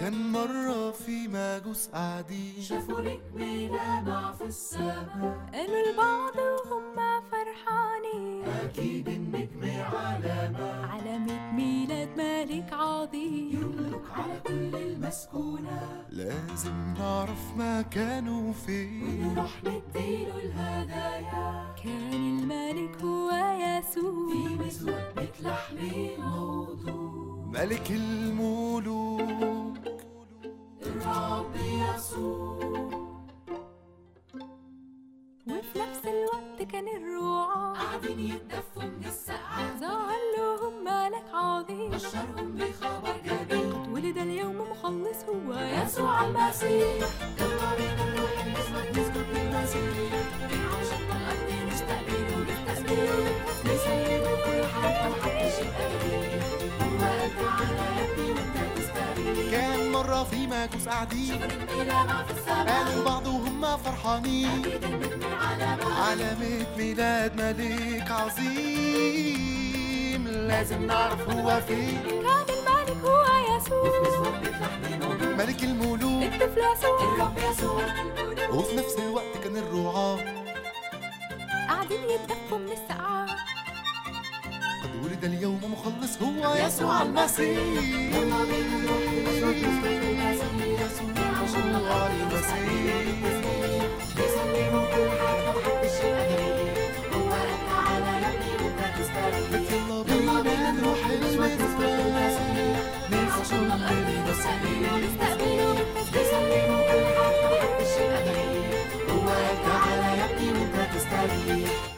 كان مرة في مجوس قاعدين شافوا نجم لامع في السماء، قالوا لبعض وهم فرحانين أكيد النجم علامة ميلاد ملك عظيم يملك على كل المسكونة. لازم نعرف مكانه فين ونروح نديله الهدايا. كان الملك هو يسوع في مسود بيت لحم موضوع، ملك الملوك الرب يسوع. وفي نفس الوقت كان الرعاة قاعدين يتدفوا من السقعة، ظهر لهم ملك عظيم بشرهم بخبر جميل. قد ولد اليوم مخلص هو يسوع المسيح. يلا بينا نروح الأسود نسجد للمسيح، عشان الأرض نستقبله بالتسبيح، نسلمه كل حاجة ومحدش يبقى جديد. هو قال تعالى يا ابني وانت تستريح. كان مرة في مجوس قاعدين نجم لامع في السماء، قالوا لبعض وهم فرحانين أكيد النجم علامة علامة ميلاد ملك عظيم. لازم نعرف هو فين كان الملك هو يسوع مسود بيت لحم موضوع، ملك الملوك الطفل يسوع الرب يسوع. وفي نفس الوقت كان الرعاة قاعدين يتدفوا من السقعة قد ولد اليوم مخلص هو يسوع المسيح. يلا بينا نروح الأسود نسجد للمسيح، يسوع المسيح نسلمه كل حاجة ومحدش يبقى جديد. هو قال تعالى يا ابني وانت تستريح. يلا بينا نروح المسبح عشان الأرض نستقبله نستقبله نسلمه كل حاجة ومحدش يبقى جديد. هو قال تعالى يا ابني وانت تستريح.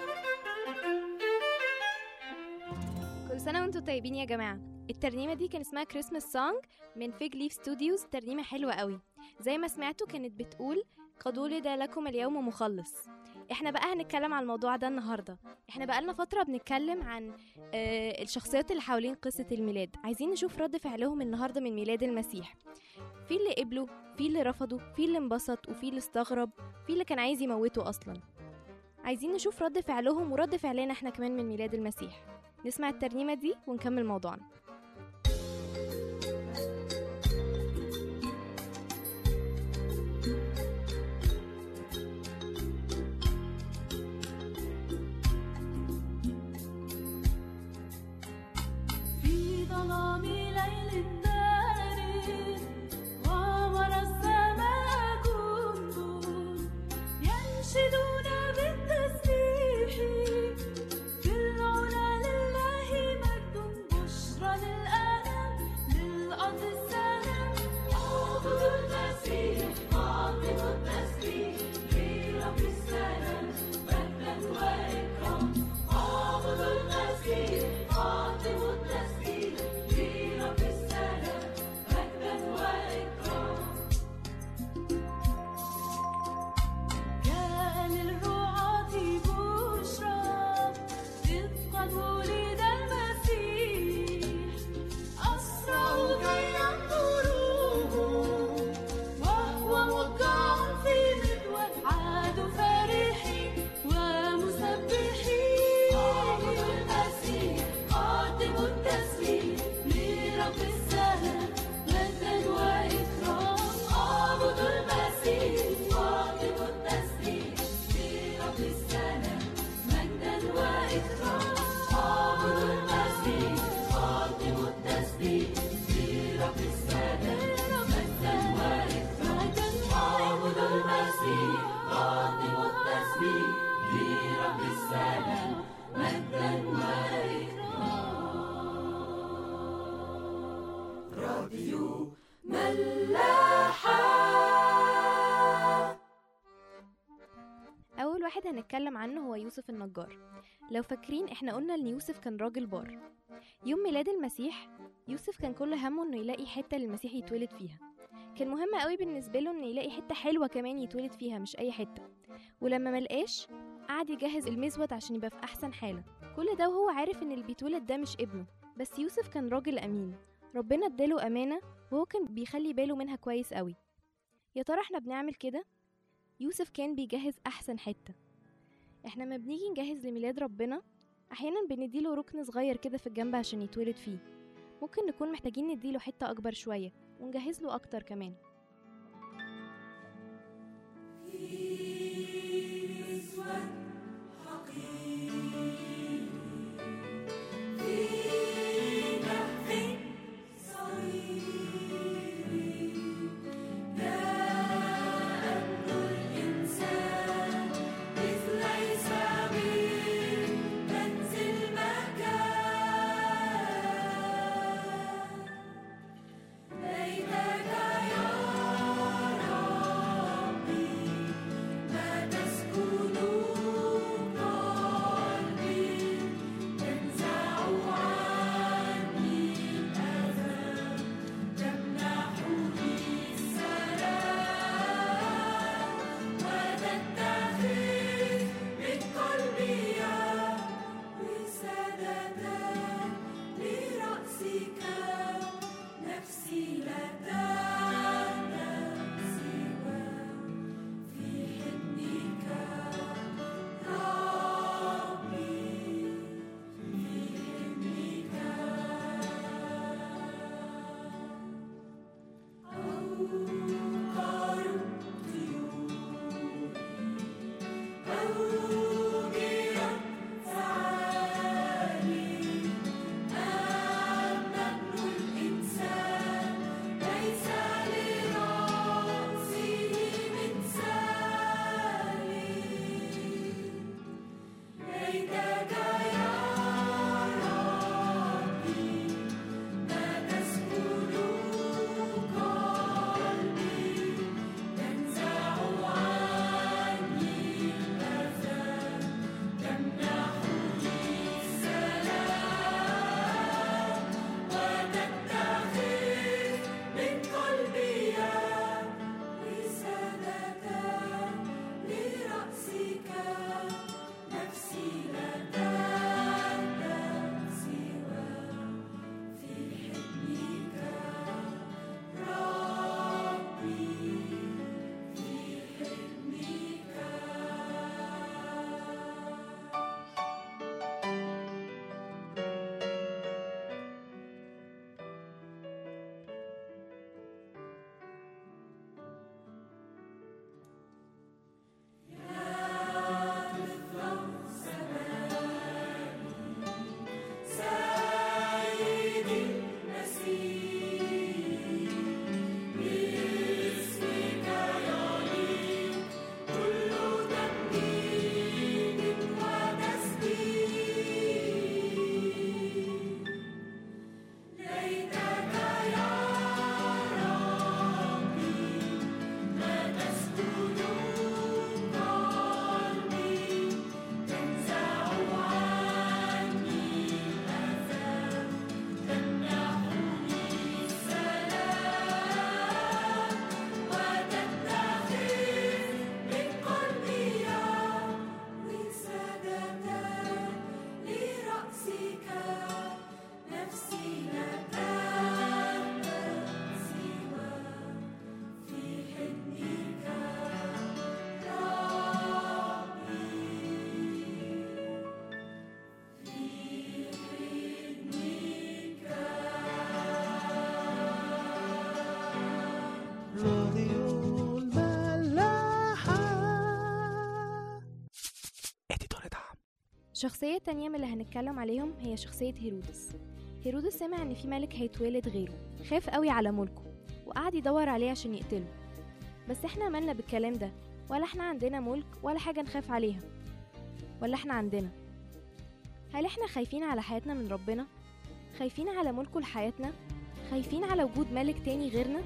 كل سنة وانتم طيبين يا جماعة. الترنيمة دي كان اسمها كريسماس سونج من فيج ليف ستوديوز. ترنيمة حلوة قوي، زي ما سمعتوا كانت بتقول قد ولد لكم اليوم مخلص. احنا بقى هنتكلم عن الموضوع ده النهاردة. احنا بقالنا فترة بنتكلم عن الشخصيات اللي حوالين قصة الميلاد. عايزين نشوف رد فعلهم النهاردة من ميلاد المسيح. في اللي قبلوا، في اللي رفضوا، في اللي انبسط، وفي اللي استغرب، في اللي كان عايز يموته أصلا. عايزين نشوف رد فعلهم ورد فعلنا احنا كمان من ميلاد المسيح. نسمع الترنيمة دي ونكمل موضوعنا. في ظلام ليل بارد غمر السماء جند ينشدون بالتسبيح في العلا لله مجد بشرى للألم للأرض السلام. اعبدوا المسيح قدموا التسبيح لرب السلام مجدا وإكرام. اعبدوا المسيح قدموا التسبيح لرب السلام مجدا وإكرام. جاء للرعاة بشرى إذ قد ولد المسيح أسرعوا كي ينظروه وهو موقع في مذود عادوا فرحين ومسبحين. اعبدوا المسيح قدموا التسبيح لرب السلام مجدا وإكرام. اعبدوا المسيح قدموا التسبيح لرب السلام مجدا وإكرام. اعبدوا المسيح قدموا التسبيح لرب السلام مجدا وإكرام. اعبدوا المسيح قدموا التسبيح لرب السلام مجدا وإكرام. راديو ملاحة. أول واحد هنتكلم عنه هو يوسف النجار. لو فاكرين احنا قلنا ان يوسف كان راجل بار. يوم ميلاد المسيح يوسف كان كل همه انه يلاقي حتة للمسيح يتولد فيها. كان مهم قوي بالنسبة له انه يلاقي حتة حلوة كمان يتولد فيها، مش اي حتة. ولما ملقاش قعد يجهز المزود عشان يبقى في احسن حالة. كل ده وهو عارف ان اللي بيتولد ده مش ابنه. بس يوسف كان راجل امين، ربنا اداله امانة وهو كان بيخلي باله منها كويس قوي. يا ترى احنا بنعمل كده؟ يوسف كان بيجهز احسن حتة. احنا ما بنيجي نجهز لميلاد ربنا احيانا بنديله ركن صغير كده في الجنب عشان يتولد فيه. ممكن نكون محتاجين نديله حتة أكبر شوية ونجهز له أكتر كمان. شخصية تانية من اللي هنتكلم عليهم هي شخصية هيرودس. هيرودس سمع ان في ملك هيتولد غيره، خاف قوي على ملكه وقعد يدور عليه عشان يقتله. بس احنا مالنا بالكلام ده؟ ولا احنا عندنا ملك ولا حاجة نخاف عليها؟ ولا احنا عندنا؟ هل احنا خايفين على حياتنا من ربنا؟ خايفين على ملكه لحياتنا؟ خايفين على وجود ملك تاني غيرنا؟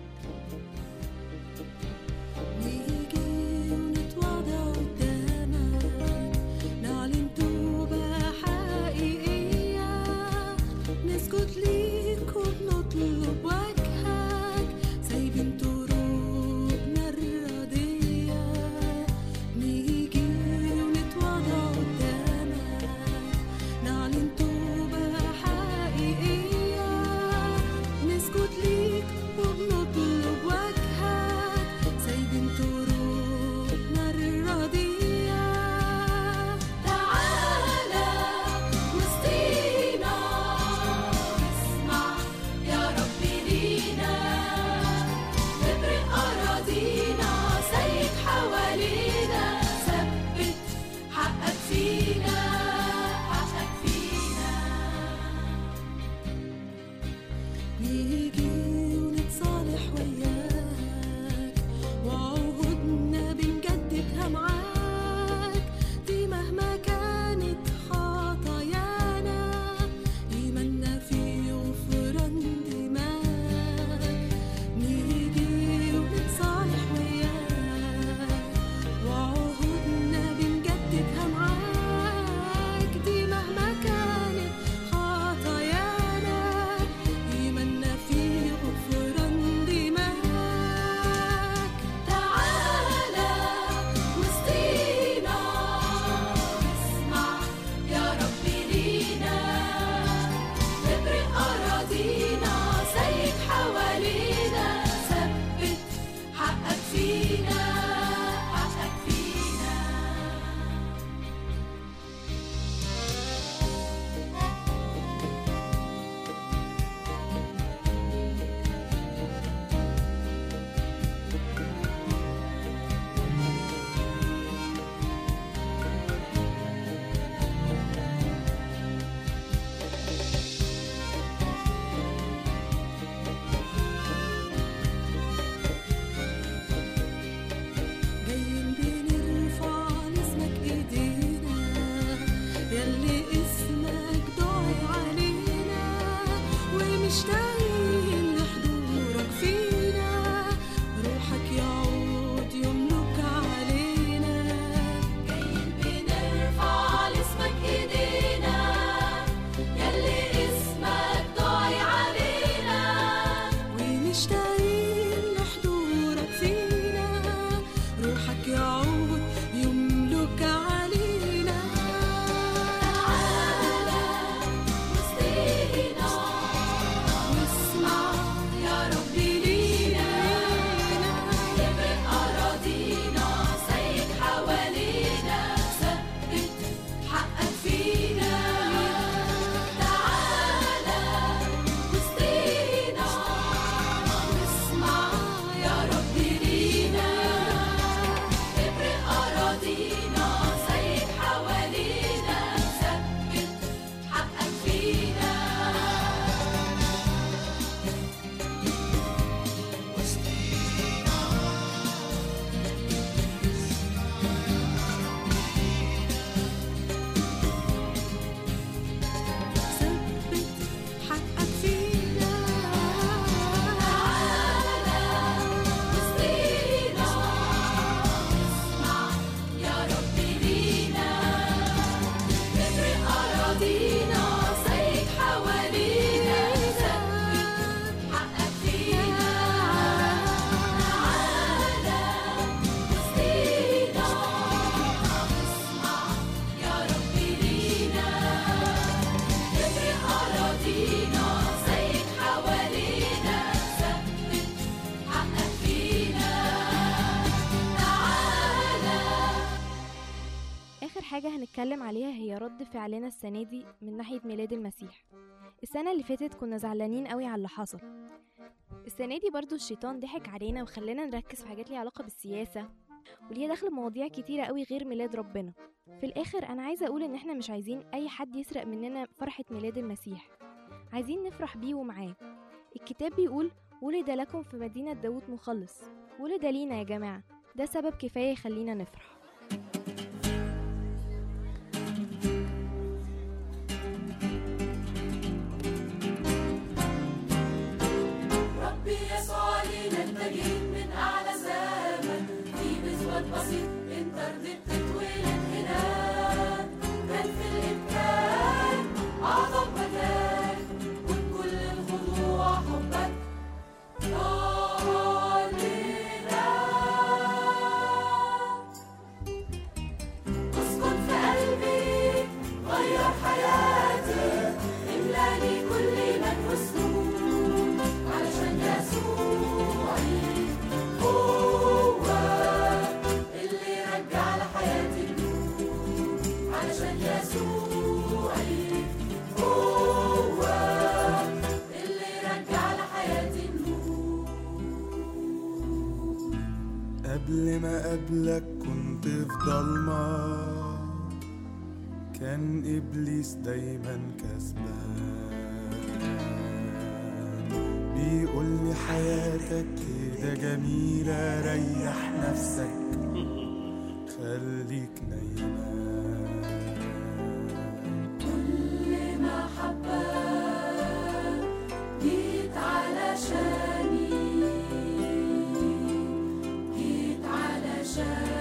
ونشتاقين لحضورك فينا، روحك يعود يملك علينا. جايين بنرفع لاسمك ايدينا، يلي اسمك ضاي علينا. ونشتاقين لحضورك فينا، روحك يعود يملك علينا. تعالى وسطينا، واسمع يا رب لينا. ابرق أراضينا، سيد حوالينا، ثبت حقك فينا. تعالى وسطينا، واسمع يا رب لينا. ابرق أراضينا، سيد حوالينا، ثبت حقك فينا. ثبت حقك فينا. تعالى وسطينا، اسمع يا رب لينا. ابرق أراضينا، سيد حوالينا، ثبت حقك فينا. تعالى وسطينا، اسمع يا رب لينا. ابرق أراضينا، سيد حوالينا، ثبت حقك فينا. تعالى. آخر حاجة هنتكلم عليها هي رد فعلنا السنة دي من ناحية ميلاد المسيح. السنة اللي فاتت كنا زعلانين قوي على اللي حصل. السنة دي برضو الشيطان ضحك علينا وخلانا نركز في حاجات ليها علاقة بالسياسة وليها دخل مواضيع كتيرة قوي غير ميلاد ربنا. في الآخر أنا عايزة أقول إن إحنا مش عايزين أي حد يسرق مننا فرحة ميلاد المسيح، عايزين نفرح بيه ومعاه. الكتاب بيقول ولد لكم في مدينة داود مخلص، ولد لينا يا جماعة، ده سبب كفاية يخلينا نفرح. ربي يسوع لينا، انت جيت من اعلى زمن، في بزوات بسيط انت رضيت تتولد هنا. كان في الامكان اعظم مكان، وبكل الخضوع حبك طال لنا. اسكن في قلبي، غير حياتي، املاني كل من وسطوك، علشان يسوعي هو اللي رجع لحياتي النور. علشان يسوعي هو اللي رجع لحياتي النور. قبل ما قبلك كنت في ضلمة، كان إبليس دايما كسبان، بيقولي حياتك كده جميلة، ريح نفسك خليك نايمان. كل محبة جيت علشاني، جيت علشان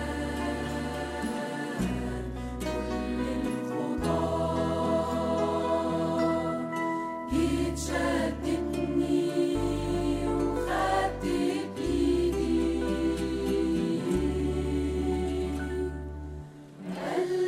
كل الخطاة، جيت شدتني وخدت بإيدي، قال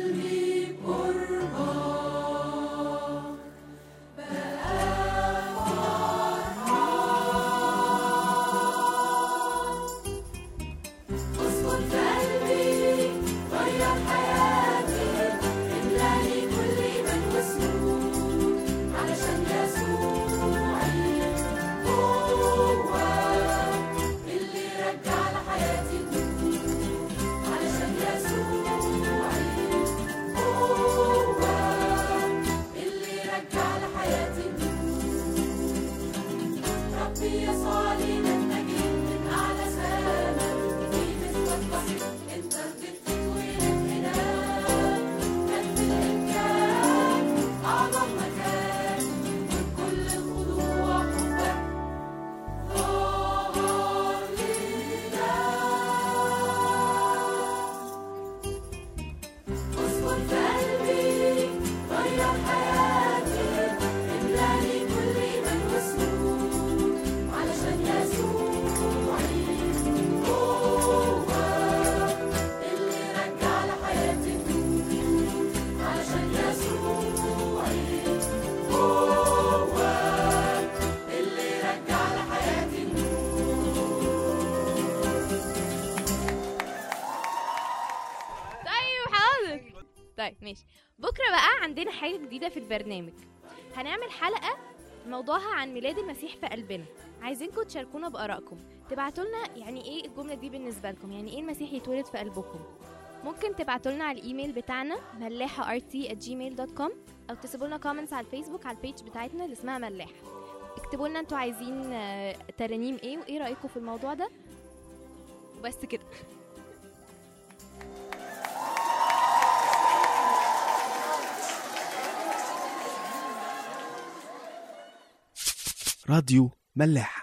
عندنا حاجة جديدة في البرنامج. هنعمل حلقة موضوعها عن ميلاد المسيح في قلبنا. عايزينكم تشاركونا بآرائكم، تبعتوا لنا يعني ايه الجملة دي بالنسبة لكم، يعني ايه المسيح يتولد في قلبكم. ممكن تبعتوا لنا على الايميل بتاعنا ملاحة@gmail.com، او تسيبوا لنا كومنتس على الفيسبوك على البيج بتاعتنا اللي اسمها ملاحة. اكتبوا لنا انتوا عايزين ترانيم ايه وايه رأيكم في الموضوع ده. وبس كده. راديو ملاح.